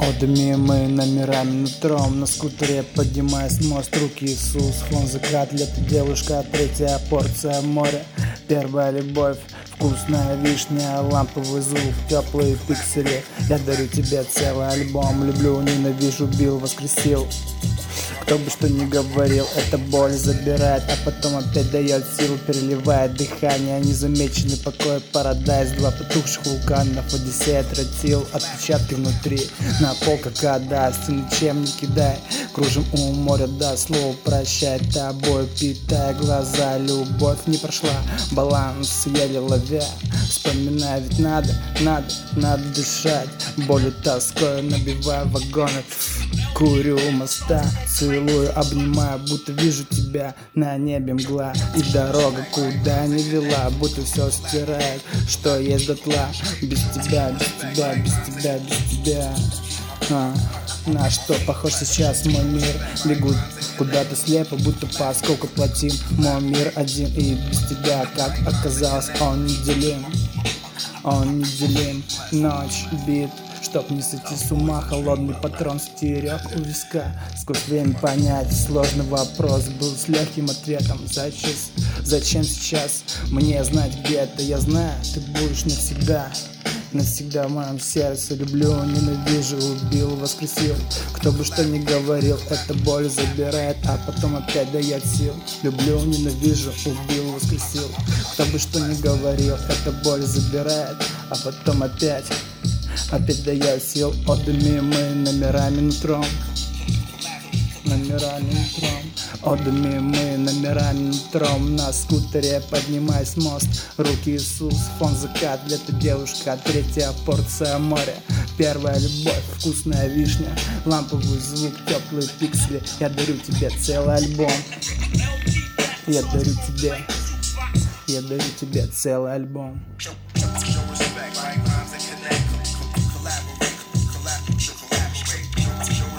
Одними номерами нутром на скутере поднимаясь мост, руки Иисус, фон закат, лето, девушка, третья порция моря, первая любовь, вкусная вишня, ламповый звук, теплые пиксели. Я дарю тебе целый альбом, люблю, ненавижу, бил, воскресил. Кто бы что ни говорил, эта боль забирает, а потом опять дает силу, переливает дыхание. Незамеченный покой, парадайз, два потухших вулканов, Одиссея, тротил, отпечатки внутри, на пол как вода, стены чем не кидай. Кружим у моря до слова прощай, тобой питая глаза, любовь не прошла, баланс еле ловя. Вспоминай, ведь надо дышать, болью тоской набиваю вагоны. Курю у моста, целую, обнимаю, будто вижу тебя на небе мгла. И дорога куда не вела, будто все стирает, что есть дотла. Без тебя, без тебя, без тебя, без тебя. На что похож сейчас мой мир? Бегут куда-то слепо, будто по осколку плотин. Мой мир один, и без тебя, как оказалось, он неделим. Он неделим, ночь бит, чтоб не сойти с ума, холодный патрон стерег у виска. Сквозь время понять сложный вопрос был с легким ответом. Зачем сейчас мне знать где-то? Я знаю, ты будешь навсегда. Навсегда в моем сердце, люблю, ненавижу, убил, воскресил. Кто бы что ни говорил, эта боль забирает, а потом опять дает сил. Люблю, ненавижу, убил, воскресил. Кто бы что ни говорил, эта боль забирает, а потом опять дает сил. Отдыми мы номерами нутром. Номерами нутром. Отдыми мы номерами нутром. На скутере поднимаясь мост, руки Иисус, фон закат, лето, девушка, третья порция моря, первая любовь, вкусная вишня, ламповый звук, теплые пиксели. Я дарю тебе целый альбом. Я дарю тебе целый альбом.